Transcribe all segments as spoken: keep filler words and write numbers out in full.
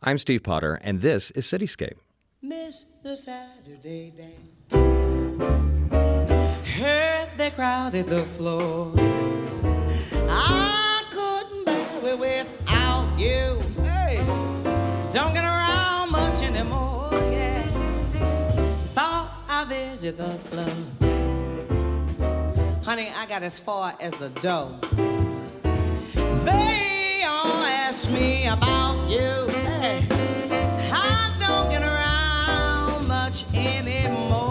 I'm Steve Potter, and this is Cityscape. Miss the Saturday dance. Heard they crowded the floor. I couldn't bear it without you. Hey, don't get around much anymore. Yeah, thought I'd visit the club. Honey, I got as far as the door. They all ask me about you. Hey, I don't get around much anymore.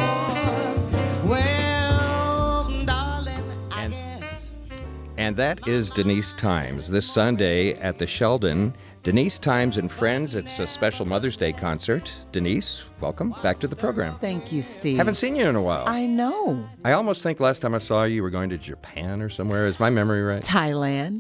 Well, darling, I And- guess. And that is Denise Times. This Sunday at the Sheldon, Denise Times and Friends. It's a special Mother's Day concert. Denise, welcome back to the program. Thank you, Steve. Haven't seen you in a while. I know. I almost think last time I saw you, you were going to Japan or somewhere. Is my memory right? Thailand.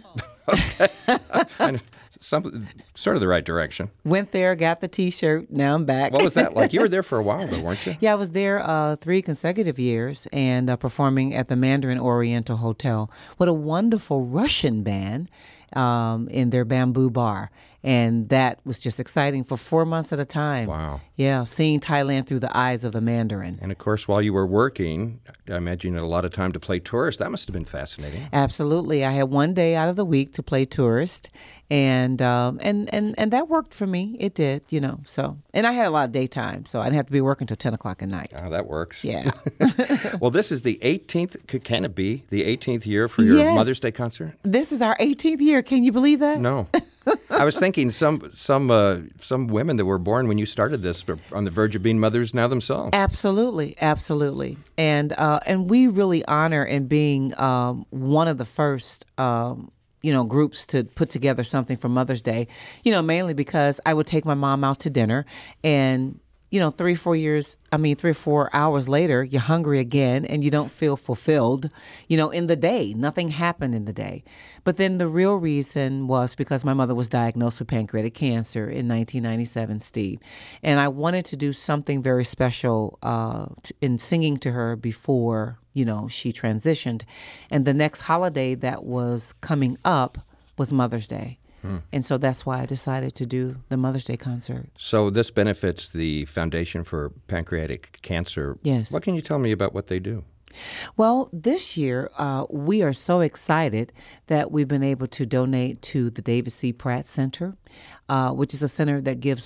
And some, sort of the right direction. Went there, got the T-shirt. Now I'm back. What was that like? You were there for a while, though, weren't you? Yeah, I was there uh, three consecutive years and uh, performing at the Mandarin Oriental Hotel with a wonderful Russian band um, in their bamboo bar. And that was just exciting for four months at a time. Wow. Yeah, seeing Thailand through the eyes of the Mandarin. And of course, while you were working, I imagine you had a lot of time to play tourist. That must have been fascinating. Absolutely. I had one day out of the week to play tourist, and um, and, and and that worked for me. It did, you know. So, and I had a lot of daytime, so I didn't have to be working till ten o'clock at night. Oh, that works. Yeah. Well, this is the eighteenth, can it be, the eighteenth year for your Yes. Mother's Day concert? This is our eighteenth year. Can you believe that? No. I was thinking some some uh, some women that were born when you started this are on the verge of being mothers now themselves. Absolutely, absolutely, and uh, and we really honor in being um, one of the first. Um, you know, groups to put together something for Mother's Day, you know, mainly because I would take my mom out to dinner and, you know, three, four years, I mean, three or four hours later, you're hungry again and you don't feel fulfilled, you know, in the day. Nothing happened in the day. But then the real reason was because my mother was diagnosed with pancreatic cancer in nineteen ninety-seven, Steve. And I wanted to do something very special uh, t- in singing to her before, you know, she transitioned. And the next holiday that was coming up was Mother's Day. Hmm. And so that's why I decided to do the Mother's Day concert. So this benefits the Foundation for Pancreatic Cancer. Yes. What can you tell me about what they do? Well, this year, uh, we are so excited that we've been able to donate to the David C. Pratt Center, uh, which is a center that gives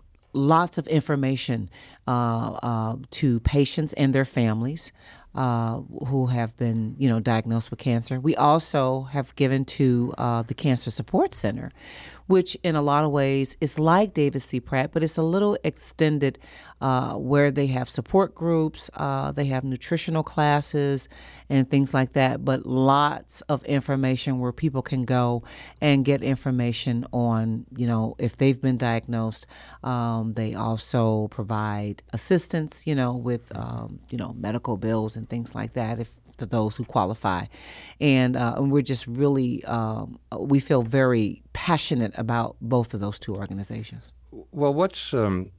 lots of information uh, uh, to patients and their families uh, who have been, you know, diagnosed with cancer. We also have given to uh, the Cancer Support Center, which in a lot of ways is like David C. Pratt, but it's a little extended uh, where they have support groups, uh, they have nutritional classes and things like that, but lots of information where people can go and get information on, you know, if they've been diagnosed. Um, they also provide assistance, you know, with, um, you know, medical bills and things like that if to those who qualify. And, uh, and we're just really, um, we feel very passionate about both of those two organizations. Well, what's, um,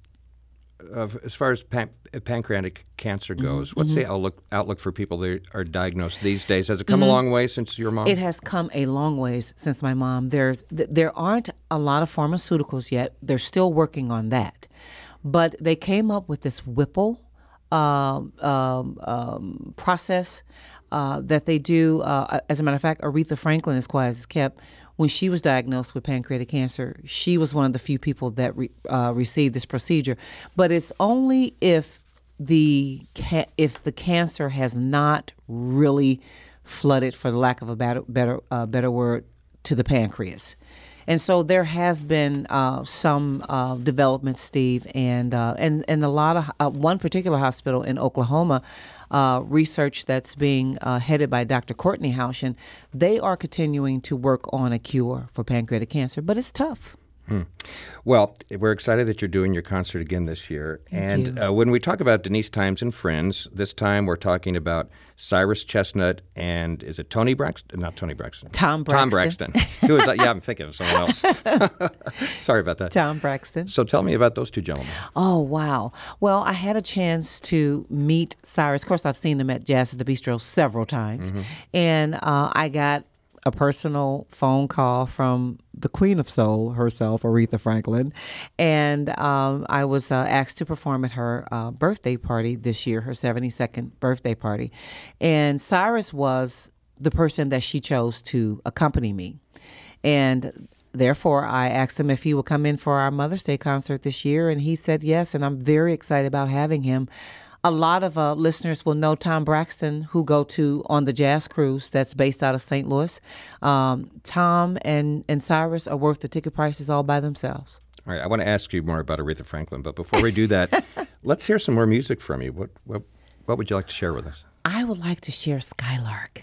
uh, as far as pan- pancreatic cancer goes, mm-hmm. what's the outlook, outlook for people that are diagnosed these days? Has it come mm-hmm. a long way since your mom? It has come a long ways since my mom. There's, there aren't a lot of pharmaceuticals yet. They're still working on that. But they came up with this Whipple Um, um, um, process uh, that they do. Uh, as a matter of fact, Aretha Franklin, as quiet as it's kept, when she was diagnosed with pancreatic cancer, she was one of the few people that re- uh, received this procedure. But it's only if the ca- if the cancer has not really flooded, for the lack of a better better uh, better word, to the pancreas. And so there has been uh, some uh, development, Steve, and uh, and and a lot of uh, one particular hospital in Oklahoma, uh, research that's being uh, headed by Doctor Courtney Haushin. They are continuing to work on a cure for pancreatic cancer, but it's tough. Hmm. Well, we're excited that you're doing your concert again this year. Thank and you. Uh, when we talk about Denise Times and Friends, this time we're talking about Cyrus Chestnut and is it Tony Braxton? Not Tony Braxton. Tom Braxton. Tom Braxton. Who is that? Yeah, I'm thinking of someone else. Sorry about that. Tom Braxton. So tell me about those two gentlemen. Oh, wow. Well, I had a chance to meet Cyrus. Of course, I've seen him at Jazz at the Bistro several times. Mm-hmm. And uh, I got a personal phone call from the Queen of Soul herself, Aretha Franklin, and um, I was uh, asked to perform at her uh, birthday party this year, her seventy-second birthday party, and Cyrus was the person that she chose to accompany me, and therefore I asked him if he would come in for our Mother's Day concert this year, and he said yes, and I'm very excited about having him. A lot of uh, listeners will know Tom Braxton, who go to on the Jazz Cruise that's based out of Saint Louis. Um, Tom and, and Cyrus are worth the ticket prices all by themselves. All right, I want to ask you more about Aretha Franklin, but before we do that, let's hear some more music from you. What, what what would you like to share with us? I would like to share Skylark.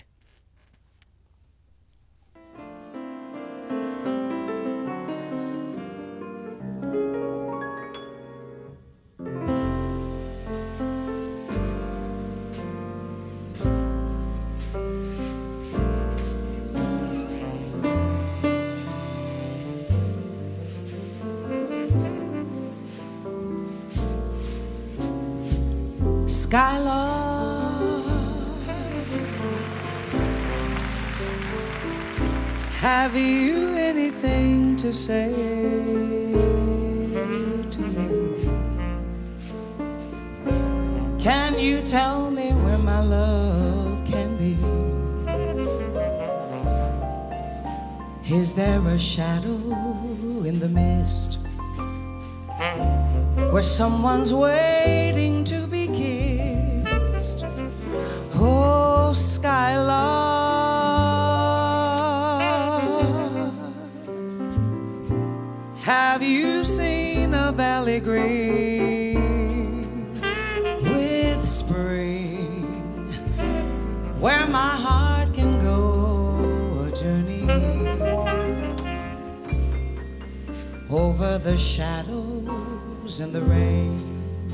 Skylark, have you anything to say to me? Can you tell me where my love can be? Is there a shadow in the mist where someone's waiting to be kissed? Oh, Skylark, have you seen a valley green with spring, where my heart can go a journey over the shadows and the rain?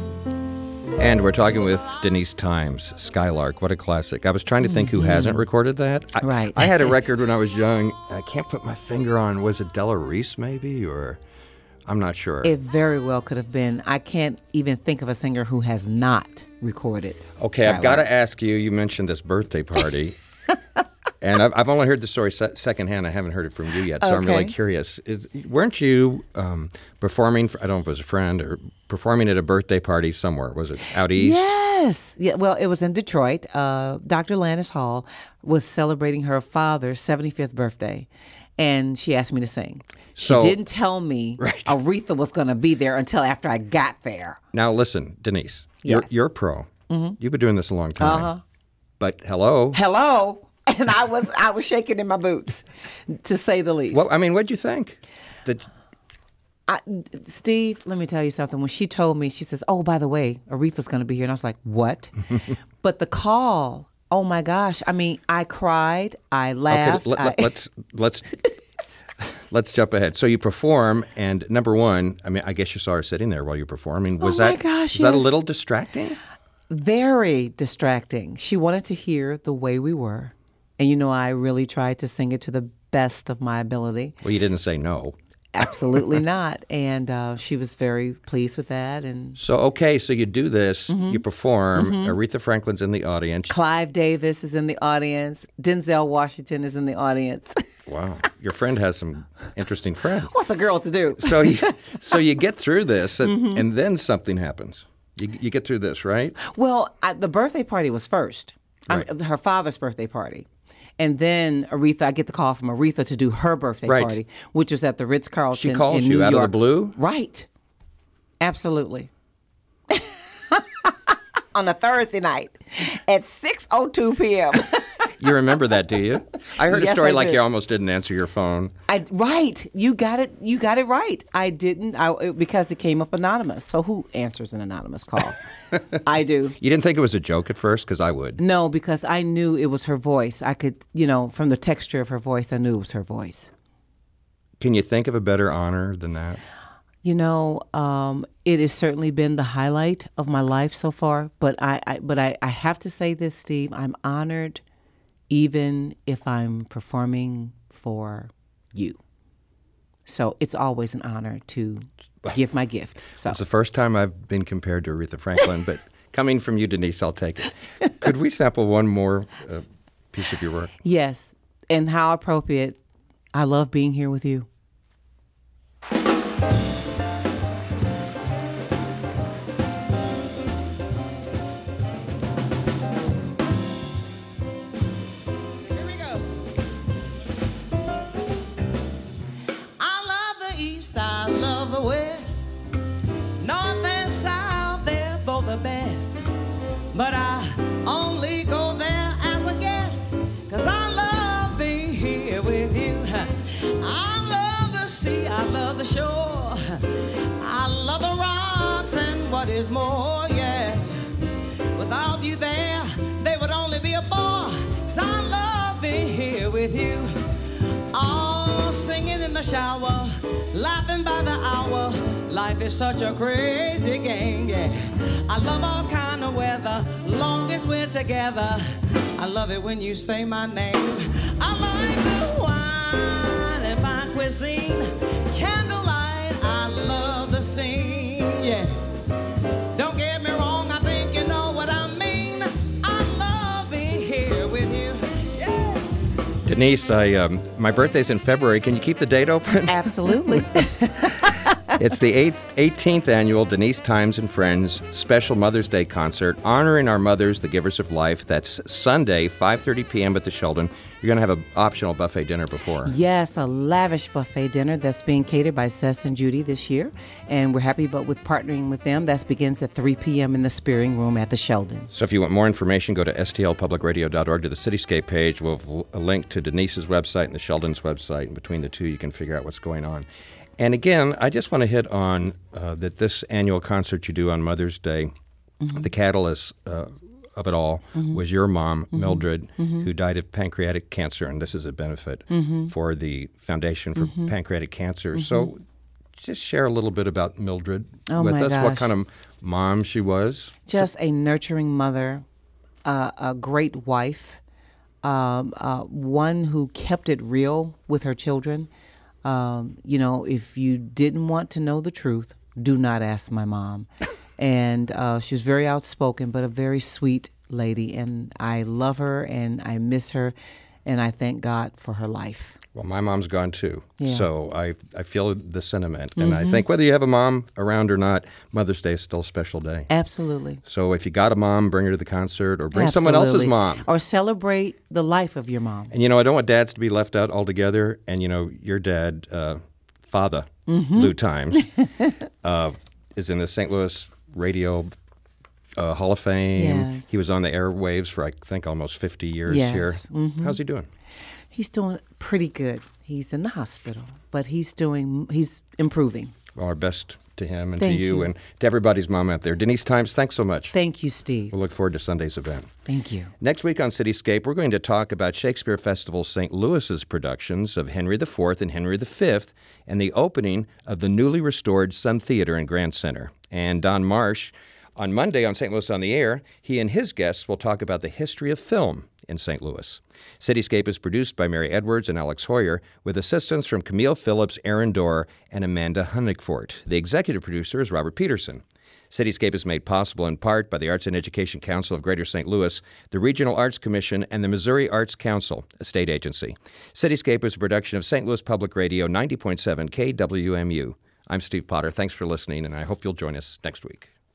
And we're talking with Denise Times, Skylark. What a classic. I was trying to think who hasn't recorded that. I, Right. I had a record when I was young. I can't put my finger on, was it Della Reese maybe? Or I'm not sure. It very well could have been. I can't even think of a singer who has not recorded. Okay, I've got Skylark. to ask you, you mentioned this birthday party. And I've, I've only heard the story se- secondhand. I haven't heard it from you yet, so I'm really Okay. curious. Is, weren't you um, performing, for, I don't know if it was a friend, or performing at a birthday party somewhere? Was it out east? Yes. Yeah. Well, it was in Detroit. Uh, Doctor Landis Hall was celebrating her father's seventy-fifth birthday, and she asked me to sing. So- she didn't tell me Right. Aretha was going to be there until after I got there. Now listen, Denise, you're, Yes. you're a pro. You've been doing this a long time. Uh-huh. But hello. Hello. And I was I was shaking in my boots, to say the least. Well, I mean, what'd you think? That I, Steve, let me tell you something. When she told me, she says, "Oh, by the way, Aretha's going to be here," and I was like, "What?" But the call, oh my gosh! I mean, I cried, I laughed. okay, let, I, us let's let's jump ahead. So you perform, and number one, I mean, I guess you saw her sitting there while you were performing. Was Oh my that gosh, was that a yes. little distracting? Very distracting. She wanted to hear the way we were, and you know, I really tried to sing it to the best of my ability. Well, you didn't say no. Absolutely not. And uh, she was very pleased with that. And So okay, so you do this, Mm-hmm. you perform. Aretha Franklin's in the audience. Clive Davis is in the audience. Denzel Washington is in the audience. Wow, your friend has some interesting friends. What's a girl to do? So you, so you get through this, and, Mm-hmm. and then something happens. You, you get through this, right? Well, I, the birthday party was first. I'm- Right. her father's birthday party. And then Aretha, I get the call from Aretha to do her birthday Right. party, which was at the Ritz-Carlton She calls in you New out of the York. blue? Right. Absolutely. On a Thursday night at six oh two p.m. You remember that, do you? I heard a Yes, story I like do. you almost didn't answer your phone. I, right. You got it. You got it right. I didn't I, it- because it came up anonymous. So who answers an anonymous call? I do. You didn't think it was a joke at first? Because I would. No, because I knew it was her voice. I could, you know, from the texture of her voice, I knew it was her voice. Can you think of a better honor than that? You know, um, it has certainly been the highlight of my life so far. But I, I but I, I have to say this, Steve. I'm honored, even if I'm performing for you. So it's always an honor to give my gift. So It's the first time I've been compared to Aretha Franklin, but coming from you, Denise, I'll take it. Could we sample one more uh, piece of your work? yes, And how appropriate. I love being here with you. I love the West, North and South, they're both the best. But I only go there as a guest, 'cause I love being here with you. I love the sea, I love the shore, I love the rocks and what is more, yeah. Without you there, they would only be a bore, 'cause I love being here with you. All singing in the shower, laughing by the hour. Life is such a crazy game, yeah. I love all kind of weather, long as we're together. I love it when you say my name. I like the wine and fine cuisine, candlelight, I love the scene, yeah. Don't get me wrong, I think you know what I mean. I love being here with you, yeah. Denise, I um, my birthday's in February. Can you keep the date open? Absolutely. It's the eighth, eighteenth annual Denise Times and Friends Special Mother's Day Concert, honoring our mothers, the givers of life. That's Sunday, five thirty p.m. at the Sheldon. You're going to have an optional buffet dinner before. Yes, a lavish buffet dinner that's being catered by Seth and Judy this year. And we're happy about with partnering with them. That begins at three p.m. in the Spearing Room at the Sheldon. So if you want more information, go to S T L public radio dot org to the Cityscape page. We'll have a link to Denise's website and the Sheldon's website. And between the two, you can figure out what's going on. And again, I just want to hit on uh, that this annual concert you do on Mother's Day, mm-hmm. the catalyst uh, of it all mm-hmm. was your mom, mm-hmm. Mildred, mm-hmm. who died of pancreatic cancer, and this is a benefit mm-hmm. for the Foundation for mm-hmm. Pancreatic Cancer. Mm-hmm. So just share a little bit about Mildred oh with my us, gosh. what kind of mom she was. Just so- a nurturing mother, uh, a great wife, um, uh, one who kept it real with her children. Um, you know, if you didn't want to know the truth, do not ask my mom. And uh, she was very outspoken, but a very sweet lady. And I love her and I miss her. And I thank God for her life. Well, my mom's gone too. Yeah. So I I feel the sentiment. And Mm-hmm. I think whether you have a mom around or not, Mother's Day is still a special day. Absolutely. So if you got a mom, bring her to the concert or bring someone else's Absolutely. mom. Or celebrate the life of your mom. And, you know, I don't want dads to be left out altogether. And, you know, your dad, uh, father, Mm-hmm. Lou Times, uh, is in the Saint Louis Radio uh, Hall of Fame. Yes. He was on the airwaves for, I think, almost fifty years Yes. here. Mm-hmm. How's he doing? He's doing pretty good. He's in the hospital, but he's doing, he's improving. Well, our best to him and Thank to you, you. and to everybody's mom out there. Denise Times, thanks so much. Thank you, Steve. We'll look forward to Sunday's event. Thank you. Next week on Cityscape, we're going to talk about Shakespeare Festival Saint Louis's productions of Henry the Fourth and Henry the Fifth and the opening of the newly restored Sun Theater in Grand Center. And Don Marsh, on Monday on Saint Louis on the Air, he and his guests will talk about the history of film in Saint Louis. Cityscape is produced by Mary Edwards and Alex Hoyer, with assistance from Camille Phillips, Aaron Dorr, and Amanda Honigfort. The executive producer is Robert Peterson. Cityscape is made possible in part by the Arts and Education Council of Greater Saint Louis, the Regional Arts Commission, and the Missouri Arts Council, a state agency. Cityscape is a production of Saint Louis Public Radio ninety point seven K W M U. I'm Steve Potter. Thanks for listening, and I hope you'll join us next week.